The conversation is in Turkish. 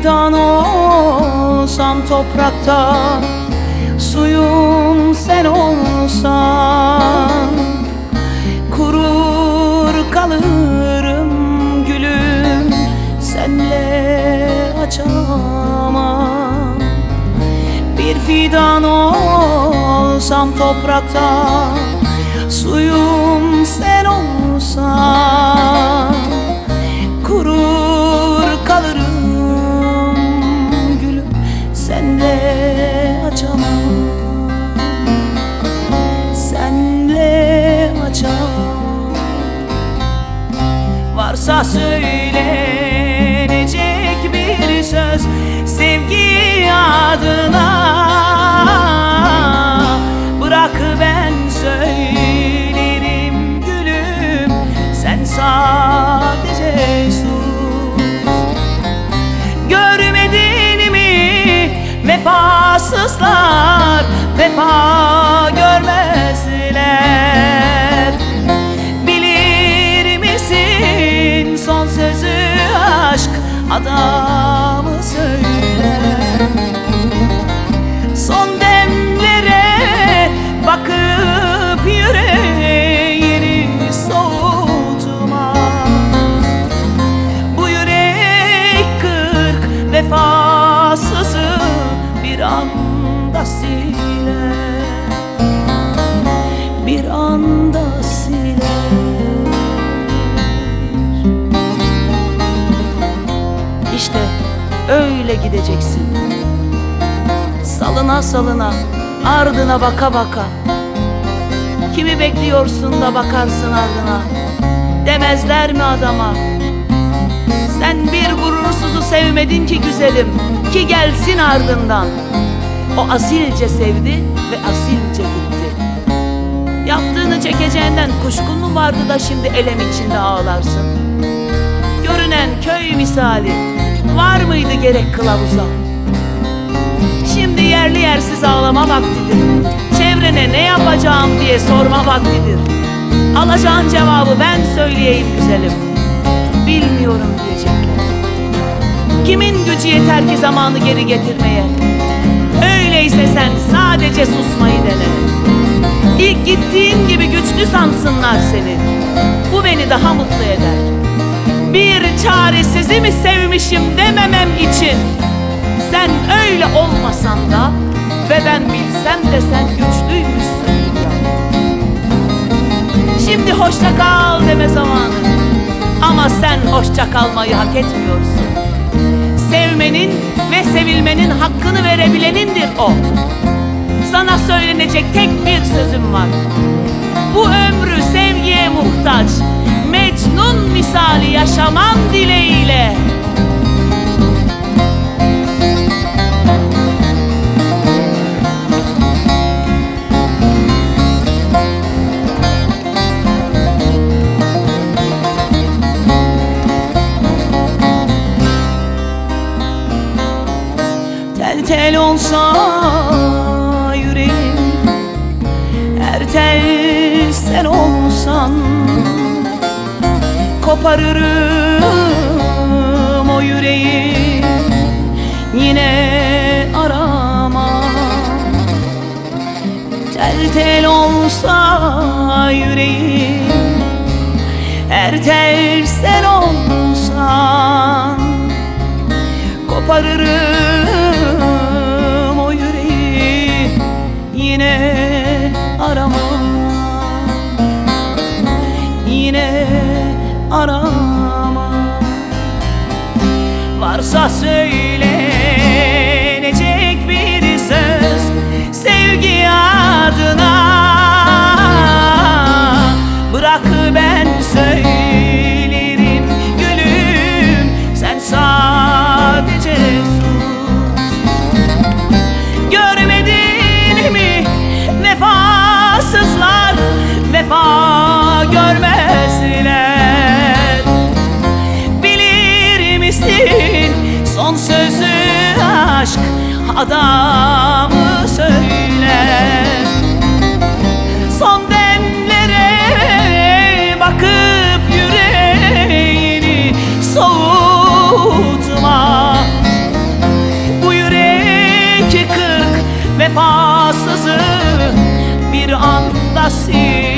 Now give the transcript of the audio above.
fidan olsam toprakta, suyum sen olsan, kurur kalırım gülüm, senle açamam. Bir fidan olsam toprakta, suyum sen olsan, kurur kalırım gülüm, senle açamam, senle açamam. Varsa söylenecek bir söz sevgi adına, bırak ben söylerim gülüm, sen sadece sus. Görmedin mi vefasızlar vefa görmezler? Bilir misin son sözü aşk adamı söyler. Son demlere bakıp yüreğini soğutma. Bu yürek kırk vefasızı bir anda siler, bir anda siler. İşte öyle gideceksin, salına salına, ardına baka baka. Kimi bekliyorsun da bakarsın ardına, demezler mi adama? Sen bir gurursuzu sevmedin ki güzelim, ki gelsin ardından. O asilce sevdi ve asilce gitti. Yaptığını çekeceğinden kuşkun mu vardı da şimdi elem içinde ağlarsın? Görünen köy misali var mıydı gerek kılavuza? Şimdi yerli yersiz ağlama vaktidir. Çevrene ne yapacağım diye sorma vaktidir. Alacağın cevabı ben söyleyeyim güzelim, bilmiyorum diyecekler. Kimin gücü yeter ki zamanı geri getirmeye? Öyleyse sen sadece susmayı dene. İlk gittiğin gibi güçlü sansınlar seni, bu beni daha mutlu eder. Bir çaresizi mi sevmişim dememem için, sen öyle olmasan da ve ben bilsem de sen güçlüymüşsün ya. Şimdi hoşça kal deme zamanı, ama sen hoşça kalmayı hak etmiyorsun. Sevmenin ve sevilmenin hakkını verebilenindir o. Sana söylenecek tek bir sözüm var: bu ömrü sevgiye muhtaç, Mecnun misali yaşamam dileğiyle. Tel tel olsa yüreğim, her tel sen olsan, koparırım o yüreği, yine aramam. Tel tel olsa yüreğim, her tel sen olsan, koparırım o yüreği, yine aramam, yine aramam. Varsa söylenecek bir söz sevgi adına, bırak ben söylerim gülüm, sen sadece sus. Görmedin mi vefasızlar vefa görmezler? Bilir misin son sözü aşk adamı söyler. Son demlere bakıp yüreğini soğutma. vefasızı bir anda sil